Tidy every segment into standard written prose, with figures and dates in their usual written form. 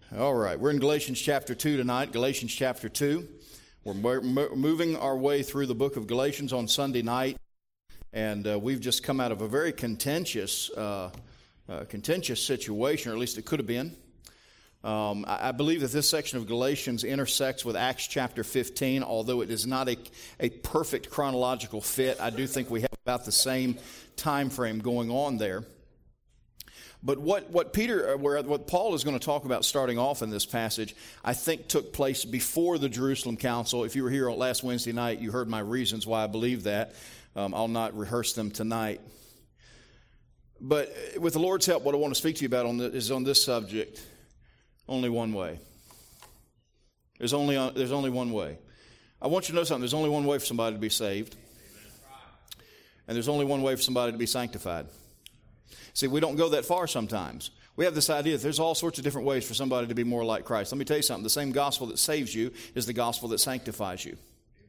All right, we're in Galatians chapter 2 tonight, Galatians chapter 2. We're moving our way through the book of Galatians on Sunday night, and we've just come out of a very contentious situation, or at least it could have been. I believe that this section of Galatians intersects with Acts chapter 15, although it is not a perfect chronological fit. I do think we have about the same time frame going on there. But what Paul is going to talk about starting off in this passage, I think took place before the Jerusalem Council. If you were here last Wednesday night, you heard my reasons why I believe that. I'll not rehearse them tonight. But with the Lord's help, what I want to speak to you about is on this subject, only one way. There's only one way. I want you to know something. There's only one way for somebody to be saved. And there's only one way for somebody to be sanctified. See, we don't go that far sometimes. We have this idea that there's all sorts of different ways for somebody to be more like Christ. Let me tell you something. The same gospel that saves you is the gospel that sanctifies you.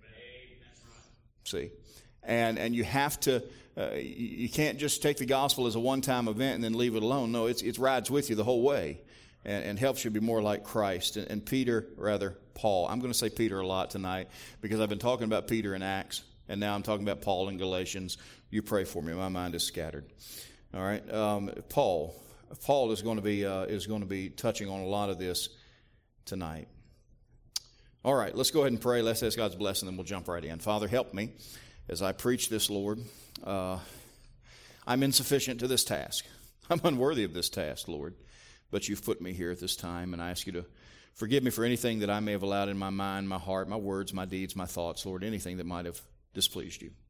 See? And you have to, you can't just take the gospel as a one-time event and then leave it alone. No, it rides with you the whole way and helps you be more like Christ. And Paul. I'm going to say Peter a lot tonight because I've been talking about Peter in Acts, and now I'm talking about Paul in Galatians. You pray for me. My mind is scattered. All right, Paul is going to be touching on a lot of this tonight. All right, let's go ahead and pray. Let's ask God's blessing, and we'll jump right in. Father, help me as I preach this, Lord. I'm insufficient to this task. I'm unworthy of this task, Lord. But you've put me here at this time, and I ask you to forgive me for anything that I may have allowed in my mind, my heart, my words, my deeds, my thoughts, Lord, anything that might have displeased you.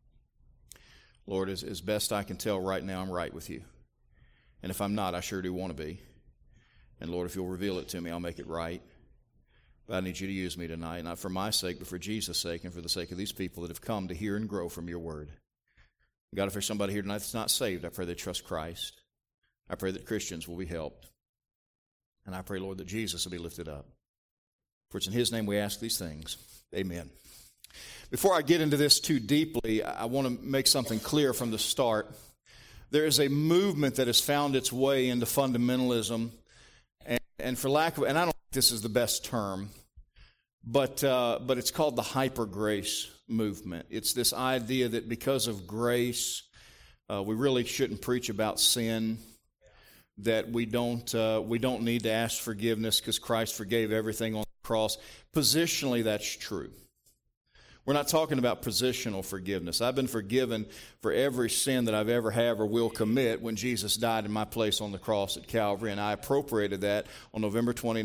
Lord, as best I can tell right now, I'm right with you. And if I'm not, I sure do want to be. And Lord, if you'll reveal it to me, I'll make it right. But I need you to use me tonight, not for my sake, but for Jesus' sake and for the sake of these people that have come to hear and grow from your word. God, if there's somebody here tonight that's not saved, I pray they trust Christ. I pray that Christians will be helped. And I pray, Lord, that Jesus will be lifted up. For it's in his name we ask these things. Amen. Before I get into this too deeply, I want to make something clear from the start. There is a movement that has found its way into fundamentalism, and for lack of, and I don't think this is the best term, but it's called the hyper grace movement. It's this idea that because of grace, we really shouldn't preach about sin. That we don't need to ask forgiveness because Christ forgave everything on the cross. Positionally, that's true. We're not talking about positional forgiveness. I've been forgiven for every sin that I've ever have or will commit when Jesus died in my place on the cross at Calvary, and I appropriated that on November 29th,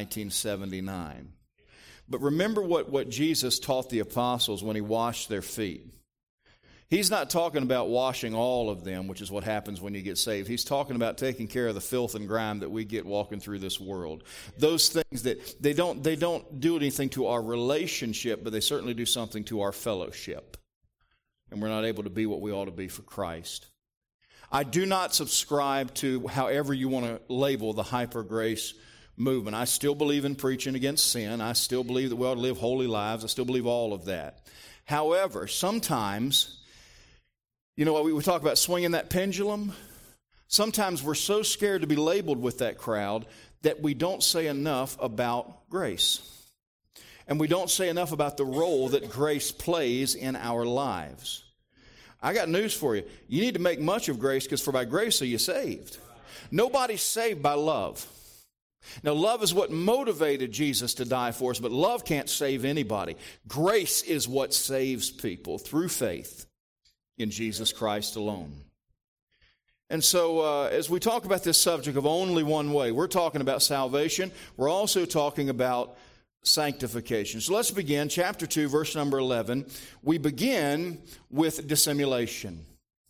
1979. But remember what Jesus taught the apostles when he washed their feet. He's not talking about washing all of them, which is what happens when you get saved. He's talking about taking care of the filth and grime that we get walking through this world. Those things that they don't do anything to our relationship, but they certainly do something to our fellowship. And we're not able to be what we ought to be for Christ. I do not subscribe to however you want to label the hyper grace movement. I still believe in preaching against sin. I still believe that we ought to live holy lives. I still believe all of that. However, sometimes, you know, we talk about swinging that pendulum. Sometimes we're so scared to be labeled with that crowd that we don't say enough about grace. And we don't say enough about the role that grace plays in our lives. I got news for you. You need to make much of grace because for by grace are you saved. Nobody's saved by love. Now, love is what motivated Jesus to die for us, but love can't save anybody. Grace is what saves people through faith in Jesus Christ alone. And so as we talk about this subject of only one way, we're talking about salvation. We're also talking about sanctification. So let's begin. Chapter 2, verse number 11. We begin with dissimulation.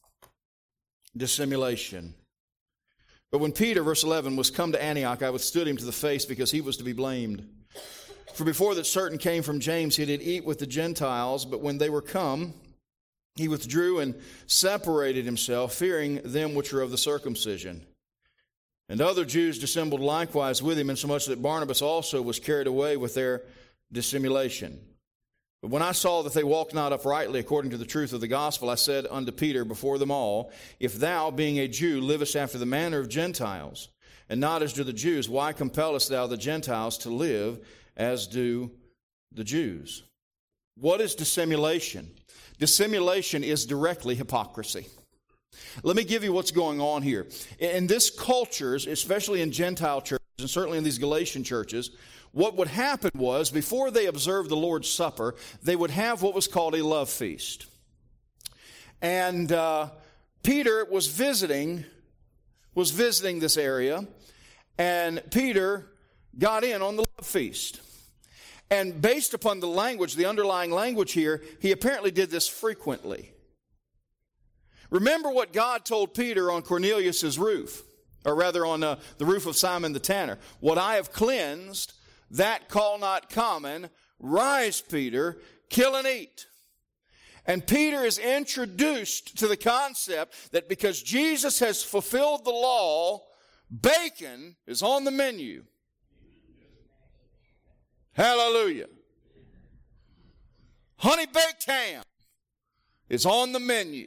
Dissimulation. But when Peter, verse 11, was come to Antioch, I withstood him to the face because he was to be blamed. For before that certain came from James, he did eat with the Gentiles, but when they were come, he withdrew and separated himself, fearing them which were of the circumcision. And other Jews dissembled likewise with him, insomuch that Barnabas also was carried away with their dissimulation. But when I saw that they walked not uprightly according to the truth of the gospel, I said unto Peter before them all, If thou, being a Jew, livest after the manner of Gentiles, and not as do the Jews. Why compellest thou the Gentiles to live as do the Jews? What is dissimulation? Dissimulation is directly hypocrisy. Let me give you what's going on here. In this cultures, especially in Gentile churches, and certainly in these Galatian churches, what would happen was, before they observed the Lord's Supper, they would have what was called a love feast. And Peter was visiting this area, and Peter got in on the love feast. And based upon the language, the underlying language here, he apparently did this frequently. Remember what God told Peter on Cornelius' roof, or rather on the roof of Simon the tanner. What I have cleansed, that call not common. Rise, Peter, kill and eat. And Peter is introduced to the concept that because Jesus has fulfilled the law, bacon is on the menu. Hallelujah. Honey baked ham is on the menu.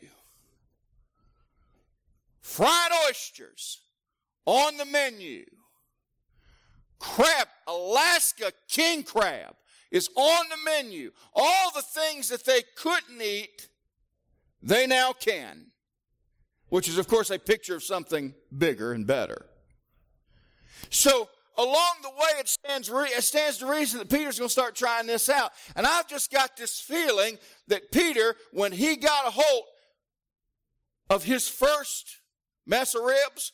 Fried oysters on the menu. Crab, Alaska king crab is on the menu. All the things that they couldn't eat, they now can. Which is, of course, a picture of something bigger and better. So, along the way, it stands to reason that Peter's going to start trying this out. And I've just got this feeling that Peter, when he got a hold of his first mess of ribs,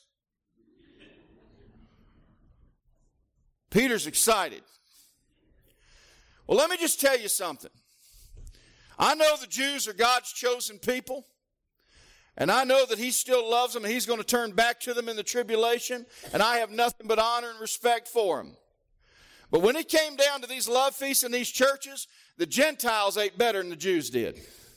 Peter's excited. Well, let me just tell you something. I know the Jews are God's chosen people. And I know that he still loves them and he's going to turn back to them in the tribulation. And I have nothing but honor and respect for him. But when it came down to these love feasts in these churches, the Gentiles ate better than the Jews did.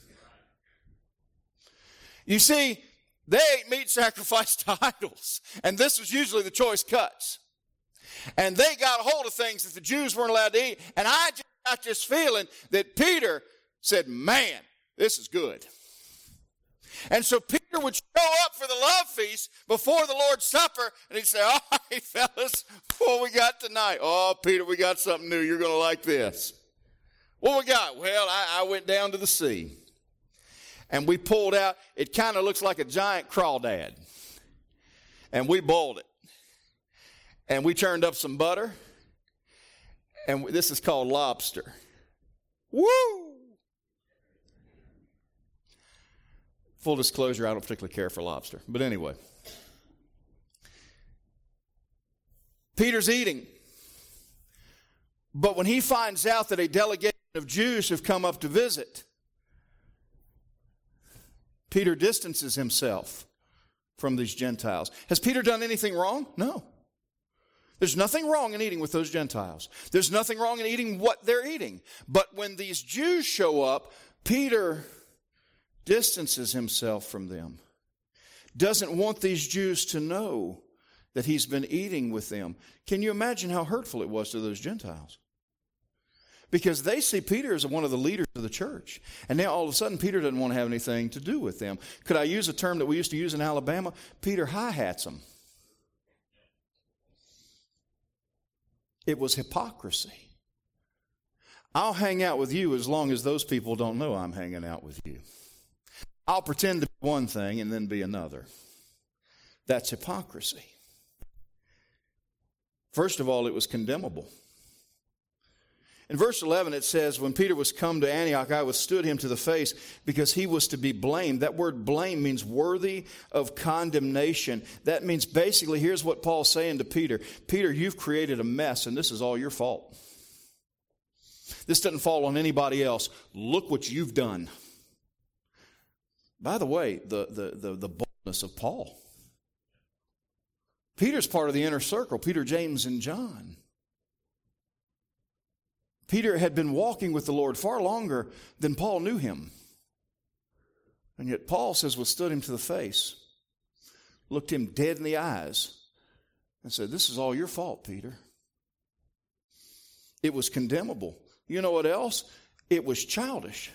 You see, they ate meat sacrificed to idols. And this was usually the choice cuts. And they got a hold of things that the Jews weren't allowed to eat. And I just got this feeling that Peter said, man, this is good. And so Peter would show up for the love feast before the Lord's Supper, and he'd say, all right, fellas, what we got tonight? Oh, Peter, we got something new. You're going to like this. What we got? Well, I went down to the sea, and we pulled out, it kind of looks like a giant crawdad, and we boiled it. And we turned up some butter, and this is called lobster. Woo! Full disclosure, I don't particularly care for lobster. But anyway. Peter's eating. But when he finds out that a delegation of Jews have come up to visit, Peter distances himself from these Gentiles. Has Peter done anything wrong? No. There's nothing wrong in eating with those Gentiles. There's nothing wrong in eating what they're eating. But when these Jews show up, Peter distances himself from them. Doesn't want these Jews to know that he's been eating with them. Can you imagine how hurtful it was to those Gentiles? Because they see Peter as one of the leaders of the church. And now all of a sudden Peter doesn't want to have anything to do with them. Could I use a term that we used to use in Alabama? Peter high-hats them. It was hypocrisy. I'll hang out with you as long as those people don't know I'm hanging out with you. I'll pretend to be one thing and then be another. That's hypocrisy. First of all, it was condemnable. In verse 11 it says, when Peter was come to Antioch, I withstood him to the face because he was to be blamed. That word blame means worthy of condemnation. That means basically, here's what Paul's saying to Peter. Peter, you've created a mess and this is all your fault. This doesn't fall on anybody else. Look what you've done. By the way, the boldness of Paul. Peter's part of the inner circle, Peter, James, and John. Peter had been walking with the Lord far longer than Paul knew him. And yet Paul says, withstood him to the face, looked him dead in the eyes, and said, this is all your fault, Peter. It was condemnable. You know what else? It was childish.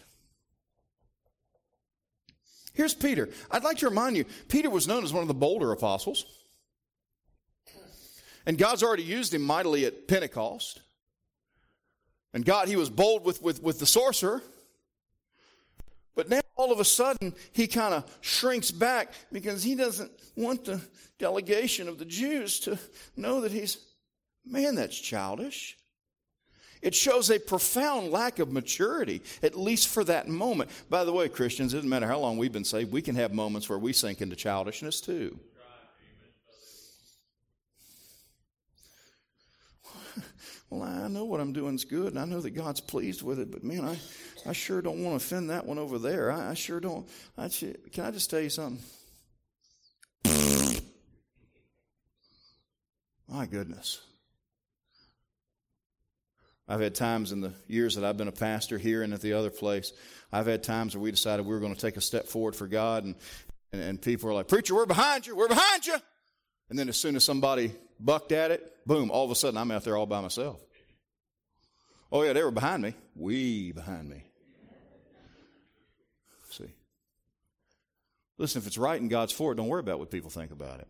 Here's Peter. I'd like to remind you, Peter was known as one of the bolder apostles. And God's already used him mightily at Pentecost. And God, he was bold with the sorcerer. But now all of a sudden he kind of shrinks back because he doesn't want the delegation of the Jews to know that that's childish. It shows a profound lack of maturity, at least for that moment. By the way, Christians, it doesn't matter how long we've been saved, we can have moments where we sink into childishness too. Well, I know what I'm doing is good, and I know that God's pleased with it, but man, I sure don't want to offend that one over there. I sure don't. Can I just tell you something? My goodness. I've had times in the years that I've been a pastor here and at the other place, I've had times where we decided we were going to take a step forward for God, and people are like, "Preacher, we're behind you, we're behind you." And then as soon as somebody bucked at it, boom, all of a sudden I'm out there all by myself. Oh yeah, they were behind me. Way behind me. See. Listen, if it's right and God's for it, don't worry about what people think about it.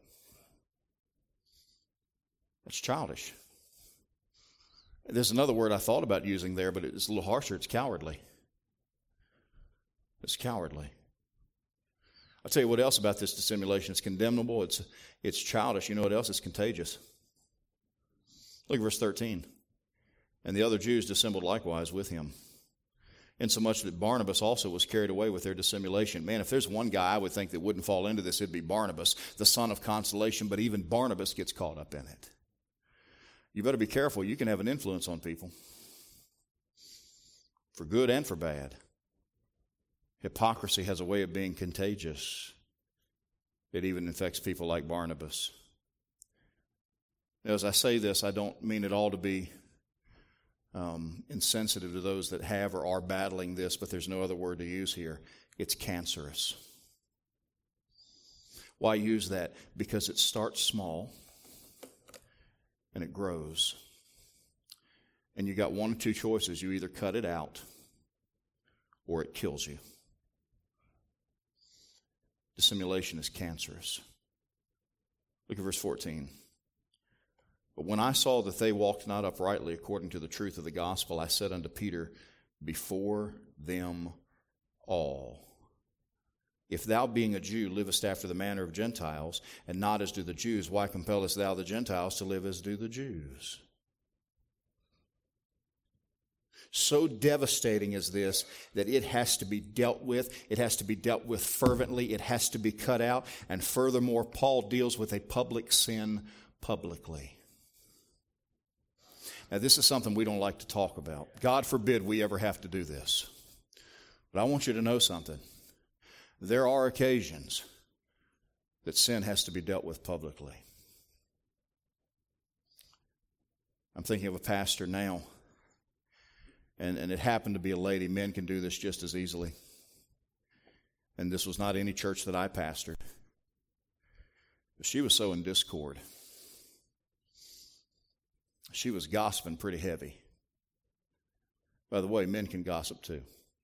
That's childish. There's another word I thought about using there, but it's a little harsher. It's cowardly. It's cowardly. I'll tell you what else about this dissimulation. It's condemnable. It's childish. You know what else? It's contagious. Look at verse 13. And the other Jews dissembled likewise with him, insomuch that Barnabas also was carried away with their dissimulation. Man, if there's one guy I would think that wouldn't fall into this, it'd be Barnabas, the son of consolation. But even Barnabas gets caught up in it. You better be careful. You can have an influence on people, for good and for bad. Hypocrisy has a way of being contagious. It even infects people like Barnabas. Now, as I say this, I don't mean it all to be insensitive to those that have or are battling this, but there's no other word to use here. It's cancerous. Why use that? Because it starts small and it grows. And you got one of two choices. You either cut it out or it kills you. Dissimulation is cancerous. Look at verse 14. But when I saw that they walked not uprightly according to the truth of the gospel, I said unto Peter, before them all, if thou being a Jew livest after the manner of Gentiles, and not as do the Jews, why compellest thou the Gentiles to live as do the Jews? So devastating is this that it has to be dealt with. It has to be dealt with fervently. It has to be cut out. And furthermore, Paul deals with a public sin publicly. Now, this is something we don't like to talk about. God forbid we ever have to do this. But I want you to know something. There are occasions that sin has to be dealt with publicly. I'm thinking of a pastor now. And it happened to be a lady. Men can do this just as easily. And this was not any church that I pastored. But she was so in discord. She was gossiping pretty heavy. By the way, men can gossip too.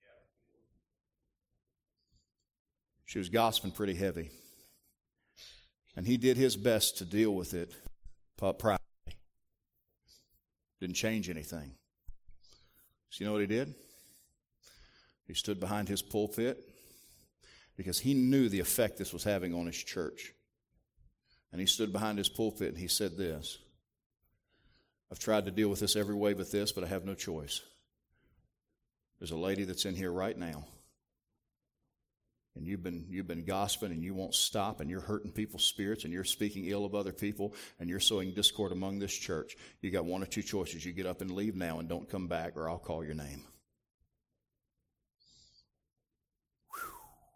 She was gossiping pretty heavy. And he did his best to deal with it privately. Didn't change anything. So you know what he did? He stood behind his pulpit because he knew the effect this was having on his church. And he stood behind his pulpit and he said this, I've tried to deal with this every way but this, but I have no choice. There's a lady that's in here right now. And you've been gossiping and you won't stop and you're hurting people's spirits and you're speaking ill of other people and you're sowing discord among this church. You got one or two choices. You get up and leave now and don't come back or I'll call your name. Whew.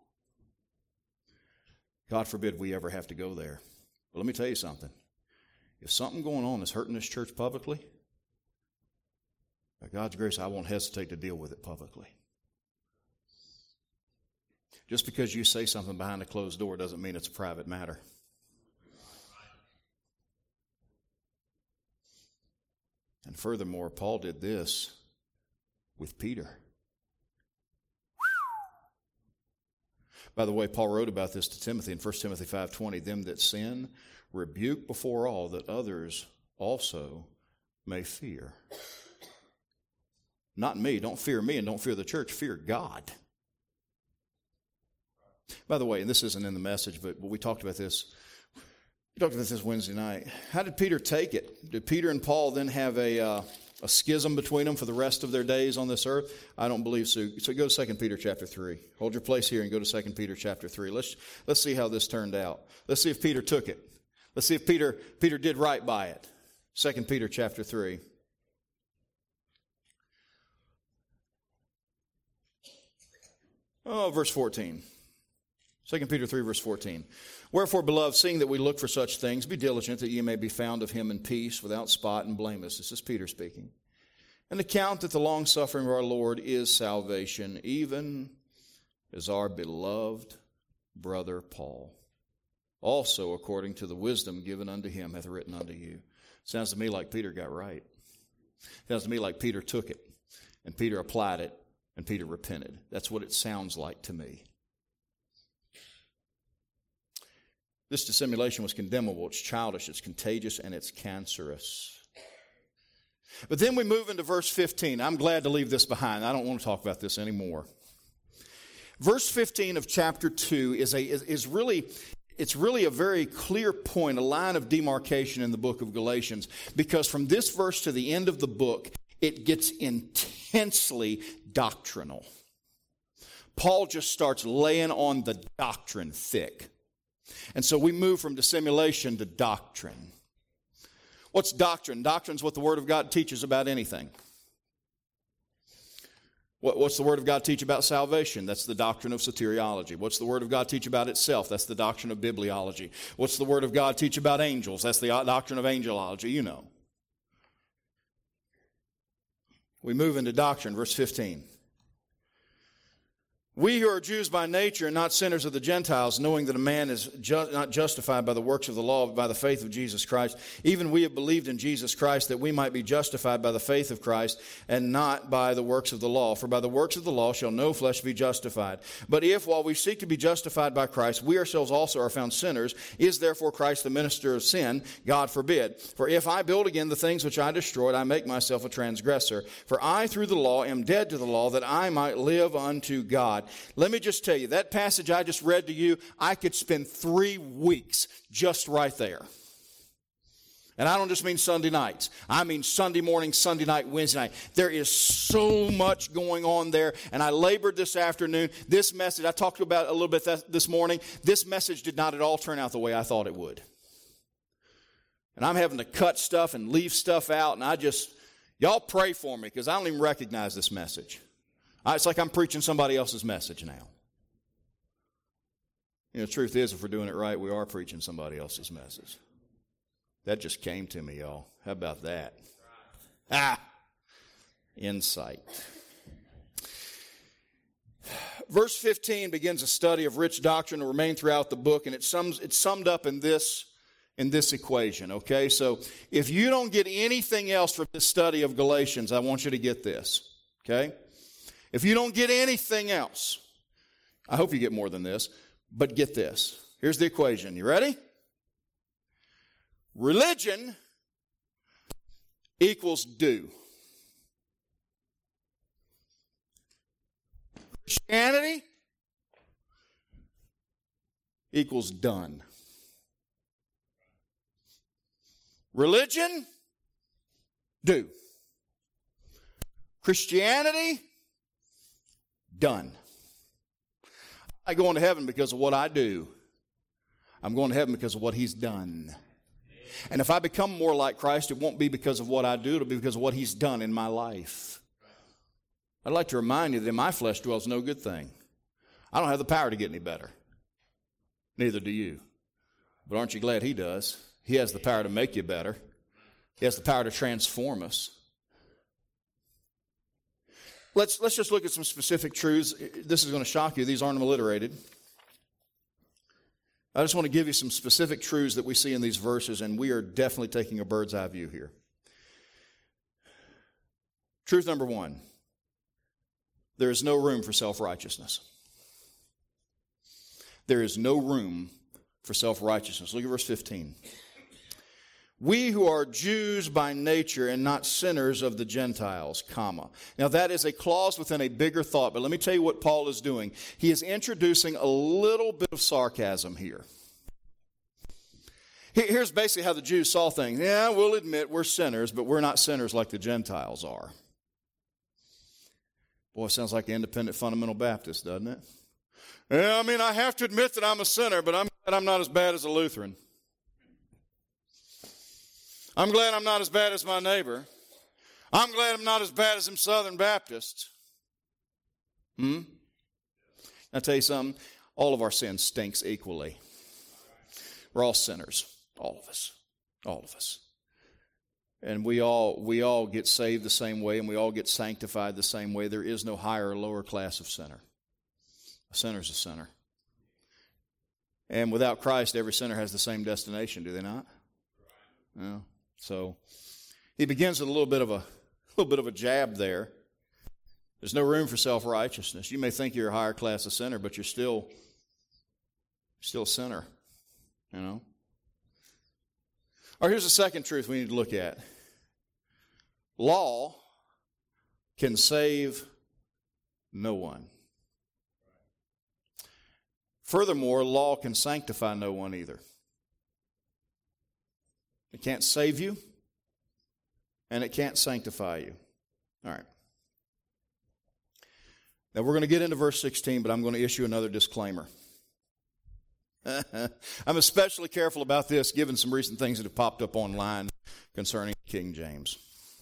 God forbid we ever have to go there. But let me tell you something. If something going on is hurting this church publicly, by God's grace, I won't hesitate to deal with it publicly. Just because you say something behind a closed door doesn't mean it's a private matter. And furthermore, Paul did this with Peter. By the way, Paul wrote about this to Timothy in 1 Timothy 5:20, them that sin rebuke before all that others also may fear. Not me. Don't fear me and don't fear the church. Fear God. By the way, and this isn't in the message, but we talked about this. We talked about this Wednesday night. How did Peter take it? Did Peter and Paul then have a schism between them for the rest of their days on this earth? I don't believe so. So go to 2 Peter chapter 3. Hold your place here and go to 2 Peter chapter 3. Let's see how this turned out. Let's see if Peter took it. Let's see if Peter did right by it. 2 Peter chapter 3. Oh, verse 14. 2 Peter 3, verse 14. Wherefore, beloved, seeing that we look for such things, be diligent that ye may be found of him in peace, without spot and blameless. This is Peter speaking. And account that the longsuffering of our Lord is salvation, even as our beloved brother Paul, also according to the wisdom given unto him, hath written unto you. Sounds to me like Peter got right. Sounds to me like Peter took it, and Peter applied it, and Peter repented. That's what it sounds like to me. This dissimulation was condemnable, it's childish, it's contagious, and it's cancerous. But then we move into verse 15. I'm glad to leave this behind. I don't want to talk about this anymore. Verse 15 of chapter 2 is really a very clear point, a line of demarcation in the book of Galatians, because from this verse to the end of the book, it gets intensely doctrinal. Paul just starts laying on the doctrine thick. And so we move from dissimulation to doctrine. What's doctrine? Doctrine is what the Word of God teaches about anything. What's the Word of God teach about salvation? That's the doctrine of soteriology. What's the Word of God teach about itself? That's the doctrine of bibliology. What's the Word of God teach about angels? That's the doctrine of angelology, you know. We move into doctrine, verse 15. We who are Jews by nature and not sinners of the Gentiles, knowing that a man is not justified by the works of the law, but by the faith of Jesus Christ, even we have believed in Jesus Christ that we might be justified by the faith of Christ and not by the works of the law. For by the works of the law shall no flesh be justified. But if, while we seek to be justified by Christ, we ourselves also are found sinners, is therefore Christ the minister of sin? God forbid. For if I build again the things which I destroyed, I make myself a transgressor. For I through the law am dead to the law, that I might live unto God. Let me just tell you, that passage I just read to you, I could spend 3 weeks just right there. And I don't just mean Sunday nights. I mean Sunday morning, Sunday night, Wednesday night. There is so much going on there. And I labored this afternoon. This message, I talked about it a little bit this morning. This message did not at all turn out the way I thought it would. And I'm having to cut stuff and leave stuff out. And y'all pray for me because I don't even recognize this message. It's like I'm preaching somebody else's message now. You know, the truth is, if we're doing it right, we are preaching somebody else's message. That just came to me, y'all. How about that? Insight. Verse 15 begins a study of rich doctrine to remain throughout the book, and it's summed up in this equation, okay? So if you don't get anything else from this study of Galatians, I want you to get this, okay? If you don't get anything else, I hope you get more than this, but get this. Here's the equation. You ready? Religion equals do. Christianity equals done. Religion, do. Christianity, done. I'm going to heaven because of what I do. I'm going to heaven because of what He's done. And if I become more like Christ, it won't be because of what I do. It'll be because of what He's done in my life. I'd like to remind you that in my flesh dwells no good thing. I don't have the power to get any better. Neither do you. But aren't you glad He does? He has the power to make you better. He has the power to transform us. Let's just look at some specific truths. This is going to shock you. These aren't alliterated. I just want to give you some specific truths that we see in these verses, and we are definitely taking a bird's eye view here. Truth number 1, there is no room for self-righteousness. There is no room for self-righteousness. Look at verse 15. We who are Jews by nature and not sinners of the Gentiles, comma. Now that is a clause within a bigger thought, but let me tell you what Paul is doing. He is introducing a little bit of sarcasm here. Here's basically how the Jews saw things. Yeah, we'll admit we're sinners, but we're not sinners like the Gentiles are. Boy, it sounds like an independent fundamental Baptist, doesn't it? Yeah, I mean, I have to admit that I'm a sinner, but I'm glad I'm not as bad as a Lutheran. I'm glad I'm not as bad as my neighbor. I'm glad I'm not as bad as them Southern Baptists. I'll tell you something. All of our sin stinks equally. We're all sinners. All of us. All of us. And we all get saved the same way, and we all get sanctified the same way. There is no higher or lower class of sinner. A sinner's a sinner. And without Christ, every sinner has the same destination, do they not? No. So he begins with a little bit of a jab there. There's no room for self-righteousness. You may think you're a higher class of sinner, but you're still a sinner, you know. All right, here's the second truth we need to look at. Law can save no one. Furthermore, law can sanctify no one either. It can't save you, and it can't sanctify you. All right. Now, we're going to get into verse 16, but I'm going to issue another disclaimer. I'm especially careful about this, given some recent things that have popped up online concerning King James.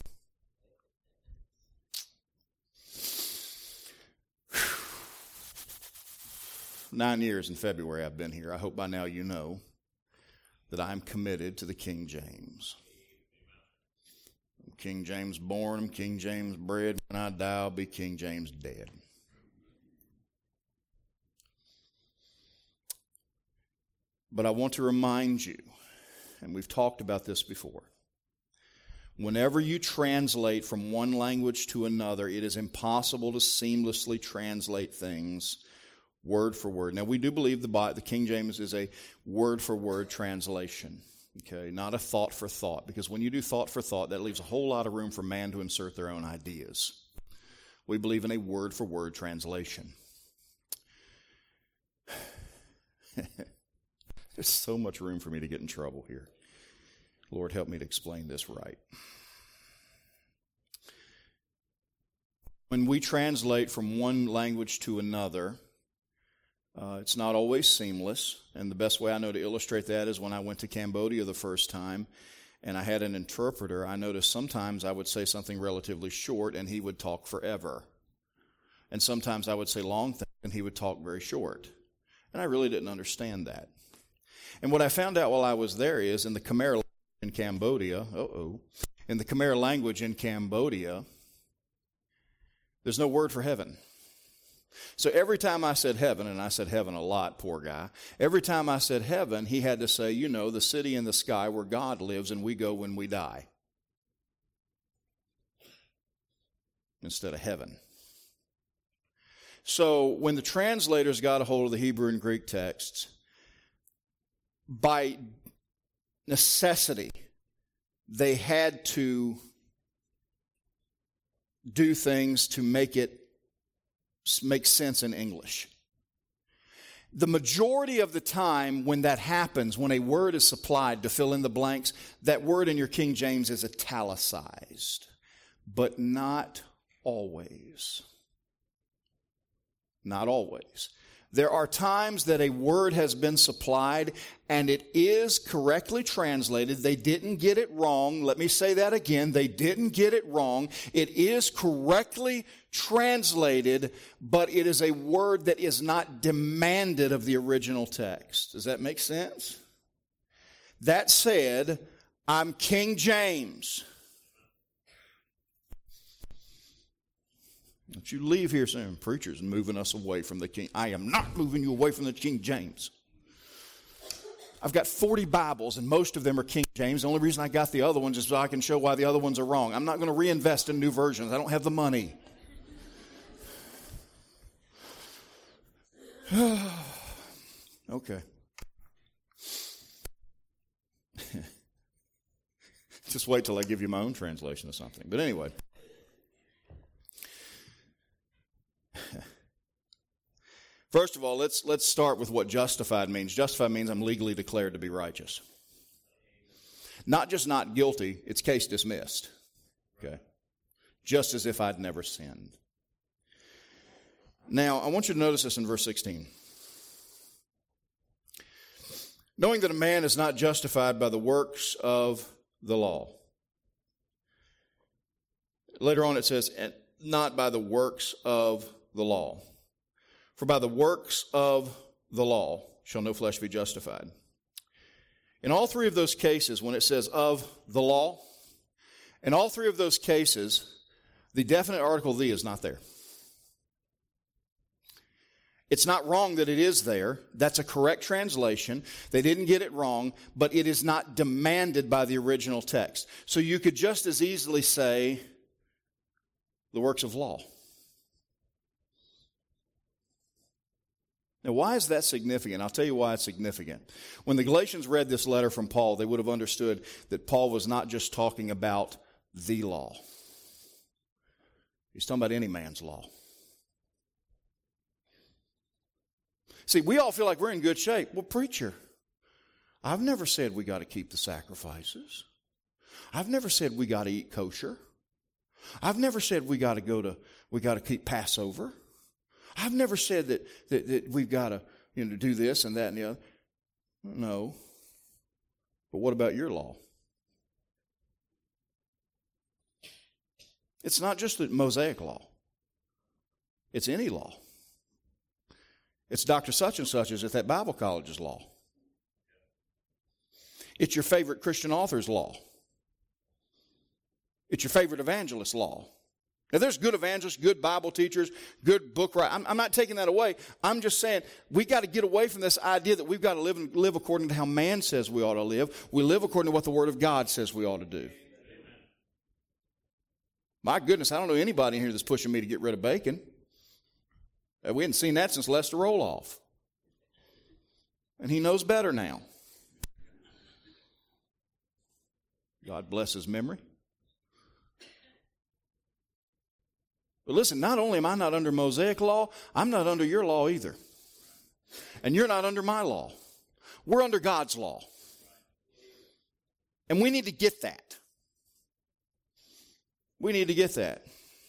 Whew. 9 years in February I've been here. I hope by now you know that I'm committed to the King James. I'm King James born, I'm King James bred. When I die, I'll be King James dead. But I want to remind you, and we've talked about this before, whenever you translate from one language to another, it is impossible to seamlessly translate things word for word. Now, we do believe the King James is a word-for-word translation, okay, not a thought for thought, because when you do thought for thought, that leaves a whole lot of room for man to insert their own ideas. We believe in a word-for-word translation. There's so much room for me to get in trouble here. Lord, help me to explain this right. When we translate from one language to another, it's not always seamless. And the best way I know to illustrate that is when I went to Cambodia the first time and I had an interpreter, I noticed sometimes I would say something relatively short and he would talk forever. And sometimes I would say long things and he would talk very short. And I really didn't understand that. And what I found out while I was there is in the Khmer language in Cambodia, in the Khmer language in Cambodia, there's no word for heaven. So every time I said heaven, and I said heaven a lot, poor guy, every time I said heaven, he had to say, you know, the city in the sky where God lives and we go when we die. Instead of heaven. So when the translators got a hold of the Hebrew and Greek texts, by necessity, they had to do things to make sense in English. The majority of the time when that happens, when a word is supplied to fill in the blanks, that word in your King James is italicized, but not always. Not always. There are times that a word has been supplied and it is correctly translated. They didn't get it wrong. Let me say that again. They didn't get it wrong. It is correctly translated, but it is a word that is not demanded of the original text. Does that make sense? That said, I'm King James. Don't you leave here saying, preacher's moving us away from the King. I am not moving you away from the King James. I've got 40 Bibles, and most of them are King James. The only reason I got the other ones is so I can show why the other ones are wrong. I'm not going to reinvest in new versions. I don't have the money. Okay. Just wait till I give you my own translation of something. But anyway. First of all, let's start with what justified means. Justified means I'm legally declared to be righteous. Not just not guilty, it's case dismissed. Okay? Just as if I'd never sinned. Now, I want you to notice this in verse 16. Knowing that a man is not justified by the works of the law. Later on it says, not by the works of the law. For by the works of the law shall no flesh be justified. In all three of those cases, when it says of the law, in all three of those cases, the definite article the is not there. It's not wrong that it is there. That's a correct translation. They didn't get it wrong, but it is not demanded by the original text. So you could just as easily say the works of law. Now, why is that significant? I'll tell you why it's significant. When the Galatians read this letter from Paul, they would have understood that Paul was not just talking about the law. He's talking about any man's law. See, we all feel like we're in good shape. Well, preacher, I've never said we got to keep the sacrifices. I've never said we got to eat kosher. I've never said we got to keep Passover. I've never said that we've got to do this and that and the other. No. But what about your law? It's not just the Mosaic law. It's any law. It's Dr. Such and Such's at that Bible college's law. It's your favorite Christian author's law. It's your favorite evangelist's law. Now, there's good evangelists, good Bible teachers, good book writers. I'm not taking that away. I'm just saying we got to get away from this idea that we've got to live according to how man says we ought to live. We live according to what the Word of God says we ought to do. My goodness, I don't know anybody in here that's pushing me to get rid of bacon. We hadn't seen that since Lester Roloff. And he knows better now. God bless his memory. But listen, not only am I not under Mosaic law, I'm not under your law either. And you're not under my law. We're under God's law. And we need to get that. We need to get that.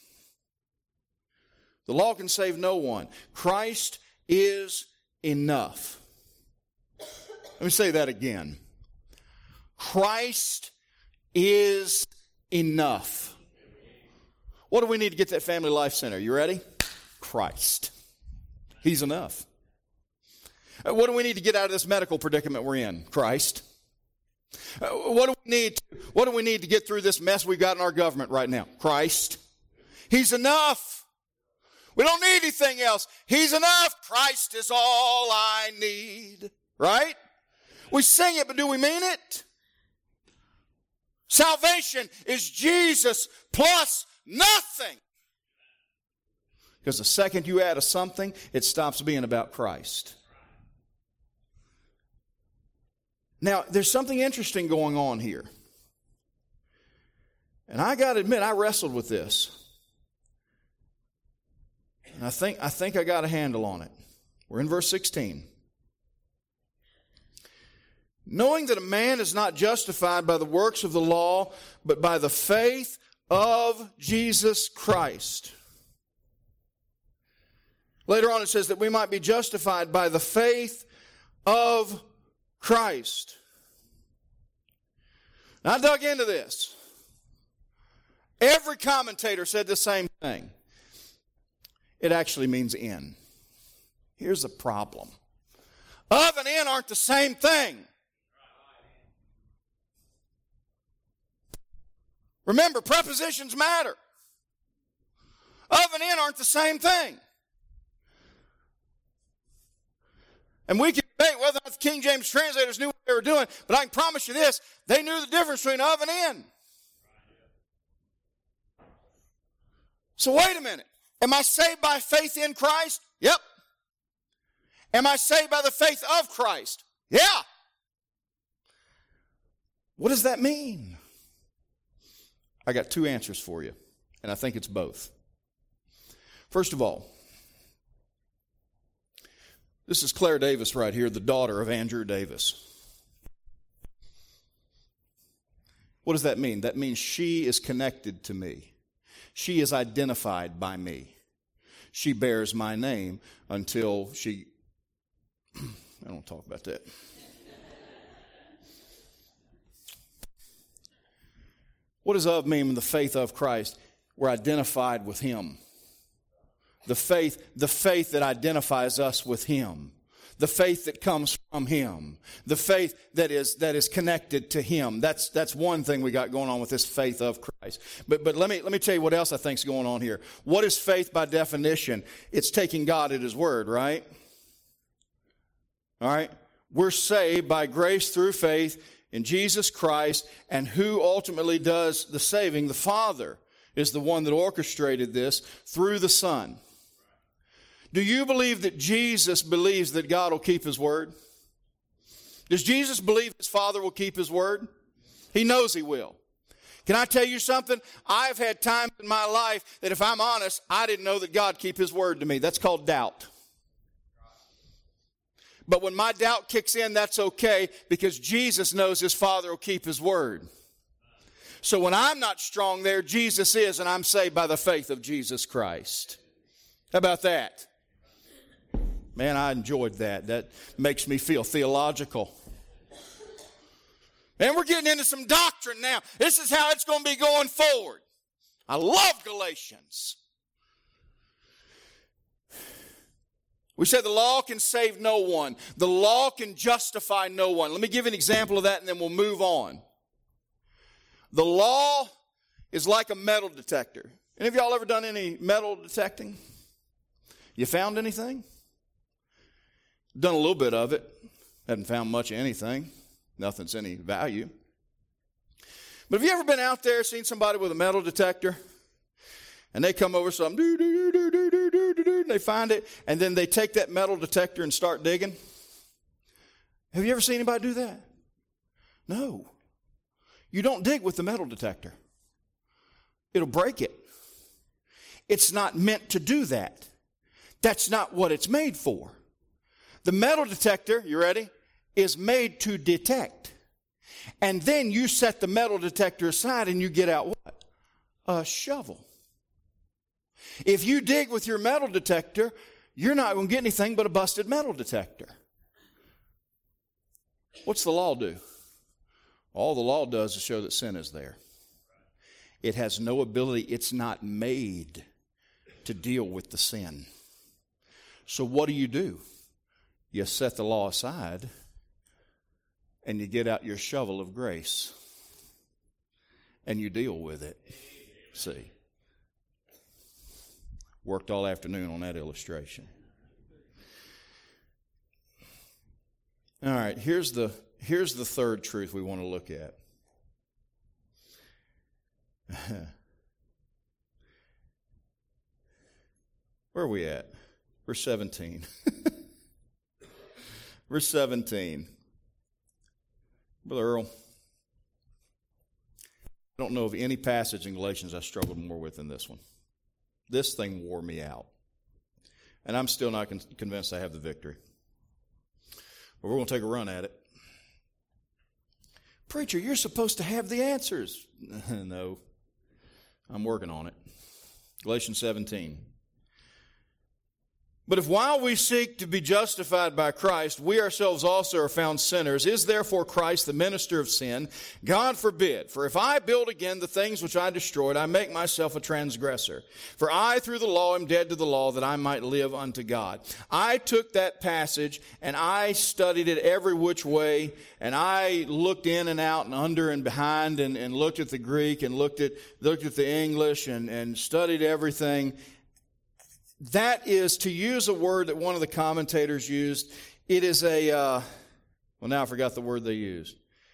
The law can save no one. Christ is enough. Let me say that again. Christ is enough. What do we need to get that Family Life Center? You ready? Christ. He's enough. What do we need to get out of this medical predicament we're in? Christ. What do we need to get through this mess we've got in our government right now? Christ. He's enough. We don't need anything else. He's enough. Christ is all I need. Right? We sing it, but do we mean it? Salvation is Jesus plus nothing. Because the second you add a something, it stops being about Christ. Now, there's something interesting going on here. And I got to admit, I wrestled with this. And I think I got a handle on it. We're in verse 16. Knowing that a man is not justified by the works of the law, but by the faith of Jesus Christ. Later on it says that we might be justified by the faith of Christ. Now, I dug into this. Every commentator said the same thing. It actually means in. Here's the problem. Of and in aren't the same thing. Remember, prepositions matter. Of and in aren't the same thing. And we can debate whether or not the King James translators knew what they were doing, but I can promise you this, they knew the difference between of and in. So wait a minute. Am I saved by faith in Christ? Yep. Am I saved by the faith of Christ? Yeah. What does that mean? I got two answers for you, and I think it's both. First of all, this is Claire Davis right here, the daughter of Andrew Davis. What does that mean? That means she is connected to me. She is identified by me. She bears my name until she... I don't talk about that. What does of mean in the faith of Christ? We're identified with Him. The faith that identifies us with Him. The faith that comes from Him. The faith that is connected to Him. That's one thing we got going on with this faith of Christ. But let me tell you what else I think is going on here. What is faith by definition? It's taking God at His word, right? All right? We're saved by grace through faith in Jesus Christ, and who ultimately does the saving? The Father is the one that orchestrated this through the Son. Do you believe that Jesus believes that God will keep His word? Does Jesus believe His Father will keep His word? He knows He will. Can I tell you something? I've had times in my life that if I'm honest, I didn't know that God keep His word to me. That's called doubt. But when my doubt kicks in, that's okay, because Jesus knows His Father will keep His word. So when I'm not strong there, Jesus is, and I'm saved by the faith of Jesus Christ. How about that? Man, I enjoyed that. That makes me feel theological. And we're getting into some doctrine now. This is how it's going to be going forward. I love Galatians. We said the law can save no one. The law can justify no one. Let me give you an example of that and then we'll move on. The law is like a metal detector. Any of y'all ever done any metal detecting? You found anything? Done a little bit of it. Haven't found much of anything. Nothing's any value. But have you ever been out there, seen somebody with a metal detector? And they come over something, and they find it, and then they take that metal detector and start digging. Have you ever seen anybody do that? No. You don't dig with the metal detector. It'll break it. It's not meant to do that. That's not what it's made for. The metal detector, you ready, is made to detect. And then you set the metal detector aside and you get out what? A shovel. If you dig with your metal detector, you're not going to get anything but a busted metal detector. What's the law do? All the law does is show that sin is there. It has no ability. It's not made to deal with the sin. So what do? You set the law aside and you get out your shovel of grace and you deal with it. See? Worked all afternoon on that illustration. All right, here's the third truth we want to look at. Where are we at? Verse 17. Verse 17. Brother Earl, I don't know of any passage in Galatians I struggled more with than this one. This thing wore me out. And I'm still not convinced I have the victory. But we're going to take a run at it. Preacher, you're supposed to have the answers. No, I'm working on it. Galatians 17. But if while we seek to be justified by Christ, we ourselves also are found sinners, is therefore Christ the minister of sin? God forbid. For if I build again the things which I destroyed, I make myself a transgressor. For I through the law am dead to the law, that I might live unto God. I took that passage and I studied it every which way, and I looked in and out and under and behind and looked at the Greek and looked at the English and studied everything. That is, to use a word that one of the commentators used, it is now I forgot the word they used.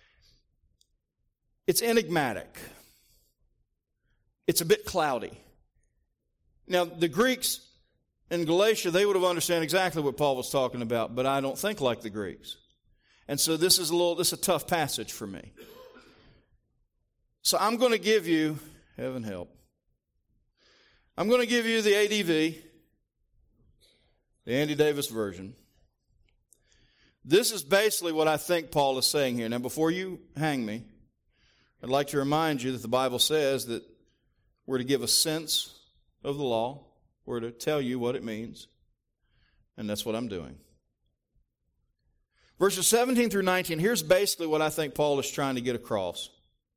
It's enigmatic. It's a bit cloudy. Now, the Greeks in Galatia, they would have understood exactly what Paul was talking about, but I don't think like the Greeks. And so this is a tough passage for me. So I'm going to give you Heaven help. I'm going to give you the ADV, the Andy Davis version. This is basically what I think Paul is saying here. Now, before you hang me, I'd like to remind you that the Bible says that we're to give a sense of the law. We're to tell you what it means. And that's what I'm doing. Verses 17 through 19, here's basically what I think Paul is trying to get across.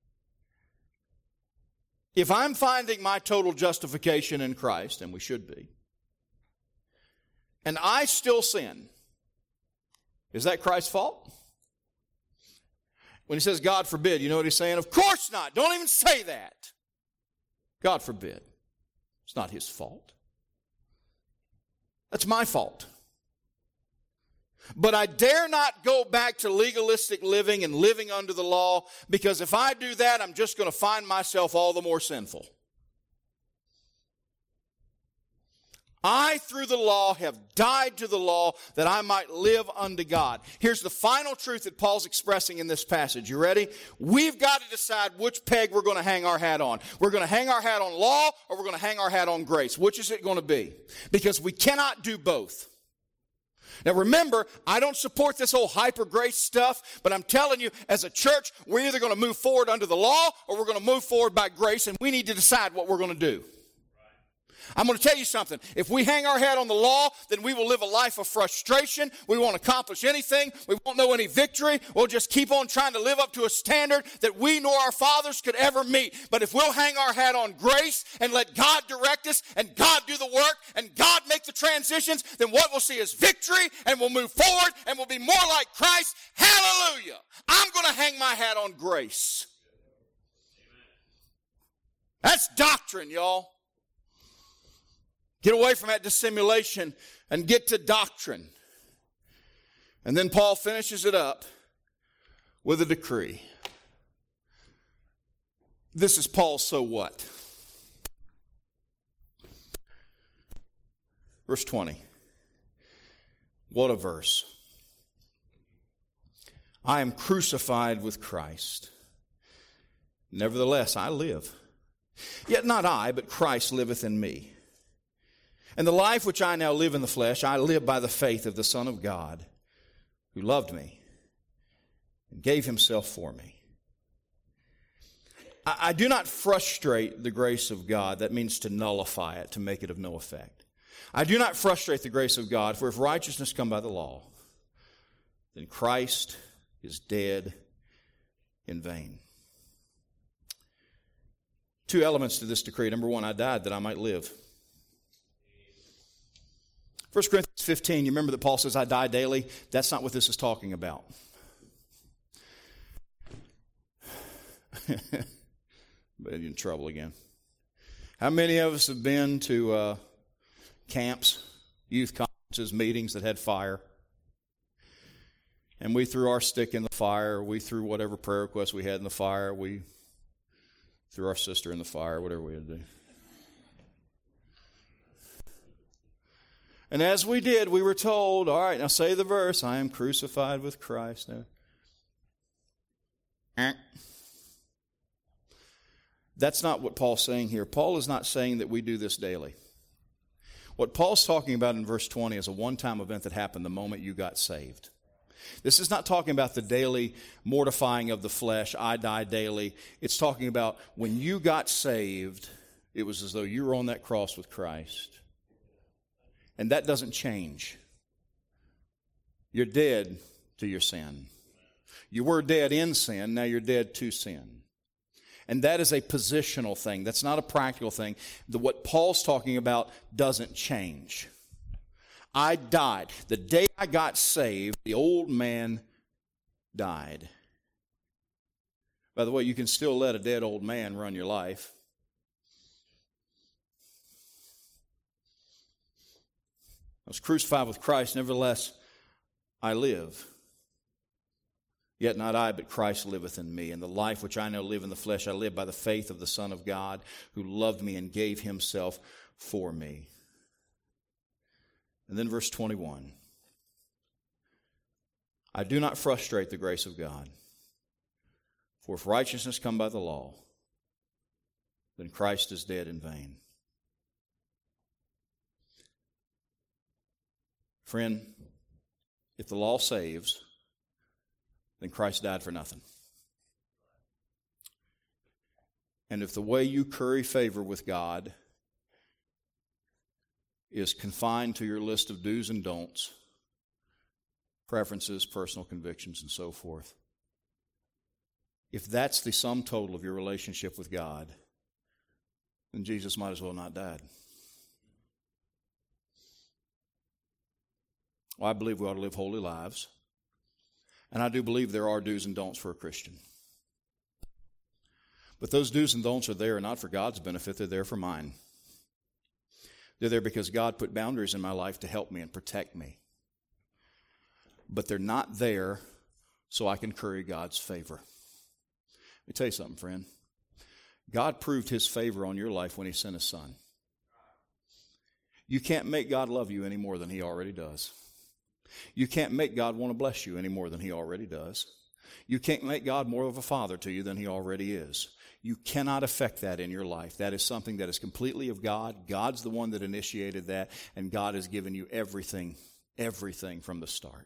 If I'm finding my total justification in Christ, and we should be, and I still sin, is that Christ's fault? When he says, God forbid, you know what he's saying? Of course not. Don't even say that. God forbid. It's not his fault. That's my fault. But I dare not go back to legalistic living and living under the law, because if I do that, I'm just going to find myself all the more sinful. I, through the law, have died to the law that I might live unto God. Here's the final truth that Paul's expressing in this passage. You ready? We've got to decide which peg we're going to hang our hat on. We're going to hang our hat on law, or we're going to hang our hat on grace. Which is it going to be? Because we cannot do both. Now remember, I don't support this whole hyper grace stuff, but I'm telling you, as a church, we're either going to move forward under the law, or we're going to move forward by grace, and we need to decide what we're going to do. I'm going to tell you something. If we hang our hat on the law, then we will live a life of frustration. We won't accomplish anything. We won't know any victory. We'll just keep on trying to live up to a standard that we nor our fathers could ever meet. But if we'll hang our hat on grace and let God direct us and God do the work and God make the transitions, then what we'll see is victory, and we'll move forward and we'll be more like Christ. Hallelujah. I'm going to hang my hat on grace. That's doctrine, y'all. Get away from that dissimulation and get to doctrine. And then Paul finishes it up with a decree. This is Paul's so what? Verse 20. What a verse. I am crucified with Christ. Nevertheless, I live. Yet not I, but Christ liveth in me. And the life which I now live in the flesh, I live by the faith of the Son of God, who loved me and gave himself for me. I do not frustrate the grace of God. That means to nullify it, to make it of no effect. I do not frustrate the grace of God, for if righteousness come by the law, then Christ is dead in vain. Two elements to this decree. Number one, I died that I might live. 1 Corinthians 15, you remember that Paul says, I die daily? That's not what this is talking about. But you're in trouble again. How many of us have been to camps, youth conferences, meetings that had fire? And we threw our stick in the fire. We threw whatever prayer request we had in the fire. We threw our sister in the fire, whatever we had to do. And as we did, we were told, all right, now say the verse, I am crucified with Christ. Now, that's not what Paul's saying here. Paul is not saying that we do this daily. What Paul's talking about in verse 20 is a one-time event that happened the moment you got saved. This is not talking about the daily mortifying of the flesh, I die daily. It's talking about when you got saved, it was as though you were on that cross with Christ. And that doesn't change. You're dead to your sin. You were dead in sin, now you're dead to sin. And that is a positional thing. That's not a practical thing. What Paul's talking about doesn't change. I died. The day I got saved, the old man died. By the way, you can still let a dead old man run your life. I was crucified with Christ, nevertheless I live. Yet not I, but Christ liveth in me. And the life which I now live in the flesh, I live by the faith of the Son of God, who loved me and gave himself for me. And then verse 21. I do not frustrate the grace of God. For if righteousness come by the law, then Christ is dead in vain. Friend, if the law saves, then Christ died for nothing. And if the way you curry favor with God is confined to your list of do's and don'ts, preferences, personal convictions, and so forth, if that's the sum total of your relationship with God, then Jesus might as well not died. Well, I believe we ought to live holy lives. And I do believe there are do's and don'ts for a Christian. But those do's and don'ts are there not for God's benefit, they're there for mine. They're there because God put boundaries in my life to help me and protect me. But they're not there so I can curry God's favor. Let me tell you something, friend. God proved His favor on your life when He sent His Son. You can't make God love you any more than He already does. You can't make God want to bless you any more than He already does. You can't make God more of a father to you than He already is. You cannot affect that in your life. That is something that is completely of God. God's the one that initiated that, and God has given you everything from the start.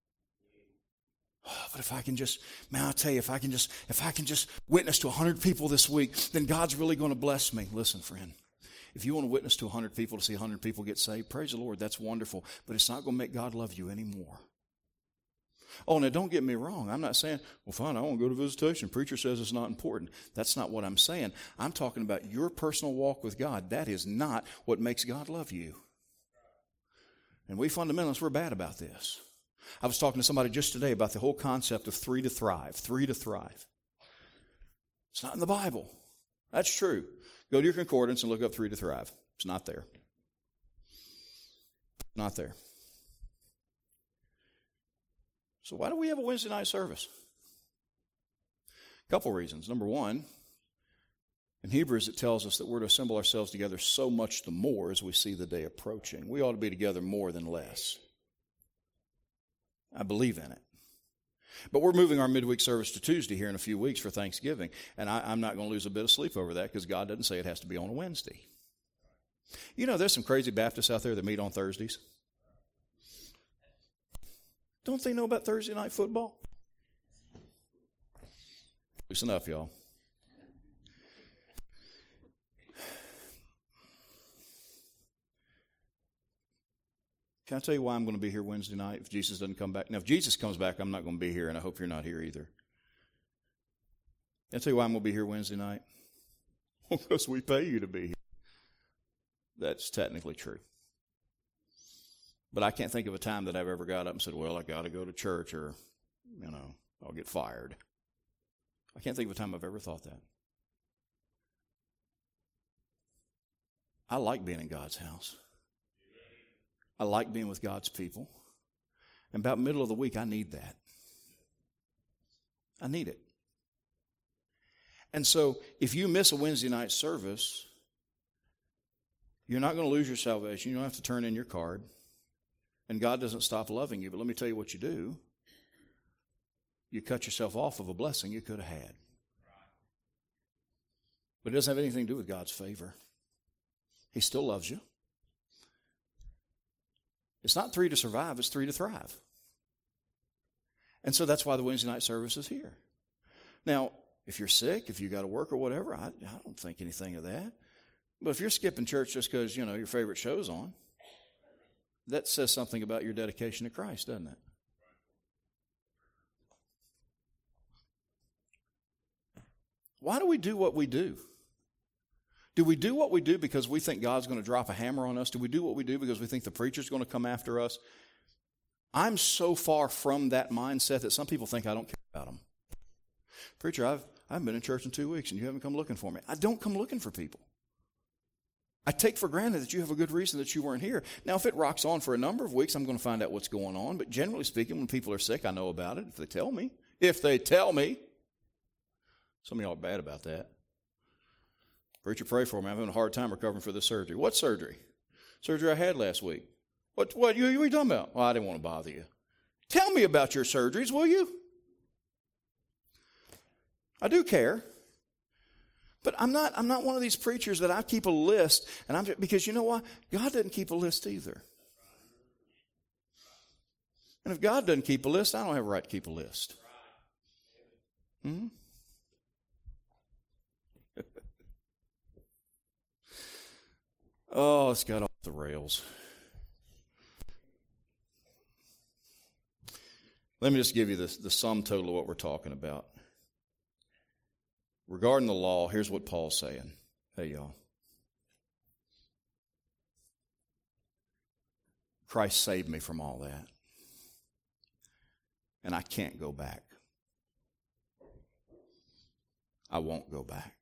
Oh, but if I can just, man, I'll tell you, if I can just witness to 100 people this week, then God's really going to bless me. Listen, friend, if you want to witness to 100 people to see 100 people get saved, praise the Lord, that's wonderful, but it's not going to make God love you anymore. Oh, now don't get me wrong. I'm not saying, well, fine, I want to go to visitation. Preacher says it's not important. That's not what I'm saying. I'm talking about your personal walk with God. That is not what makes God love you. And we fundamentalists, we're bad about this. I was talking to somebody just today about the whole concept of 3 to thrive. 3 to thrive. It's not in the Bible. That's true. Go to your concordance and look up 3 to thrive. It's not there. Not there. So why do we have a Wednesday night service? A couple reasons. Number one, in Hebrews it tells us that we're to assemble ourselves together so much the more as we see the day approaching. We ought to be together more than less. I believe in it. But we're moving our midweek service to Tuesday here in a few weeks for Thanksgiving, and I'm not going to lose a bit of sleep over that because God doesn't say it has to be on a Wednesday. You know, there's some crazy Baptists out there that meet on Thursdays. Don't they know about Thursday night football? Listen up, y'all. Can I tell you why I'm going to be here Wednesday night if Jesus doesn't come back? Now, if Jesus comes back, I'm not going to be here, and I hope you're not here either. Can I tell you why I'm going to be here Wednesday night? Well, because we pay you to be here. That's technically true. But I can't think of a time that I've ever got up and said, well, I got to go to church or, I'll get fired. I can't think of a time I've ever thought that. I like being in God's house. I like being with God's people. And about middle of the week, I need that. I need it. And so if you miss a Wednesday night service, you're not going to lose your salvation. You don't have to turn in your card. And God doesn't stop loving you. But let me tell you what you do. You cut yourself off of a blessing you could have had. But it doesn't have anything to do with God's favor. He still loves you. It's not 3 to survive, it's 3 to thrive. And so that's why the Wednesday night service is here. Now, if you're sick, if you got to work or whatever, I don't think anything of that. But if you're skipping church just because, your favorite show's on, that says something about your dedication to Christ, doesn't it? Why do we do what we do? Do we do what we do because we think God's going to drop a hammer on us? Do we do what we do because we think the preacher's going to come after us? I'm so far from that mindset that some people think I don't care about them. Preacher, I haven't been in church in 2 weeks and you haven't come looking for me. I don't come looking for people. I take for granted that you have a good reason that you weren't here. Now, if it rocks on for a number of weeks, I'm going to find out what's going on. But generally speaking, when people are sick, I know about it if they tell me. If they tell me. Some of y'all are bad about that. Preacher, pray for me. I'm having a hard time recovering for this surgery. What surgery? Surgery I had last week. What are you talking about? Well, I didn't want to bother you. Tell me about your surgeries, will you? I do care. But I'm not one of these preachers that I keep a list, because you know what? God doesn't keep a list either. And if God doesn't keep a list, I don't have a right to keep a list. Hmm? Oh, it's got off the rails. Let me just give you the sum total of what we're talking about. Regarding the law, here's what Paul's saying. Hey, y'all. Christ saved me from all that. And I can't go back. I won't go back.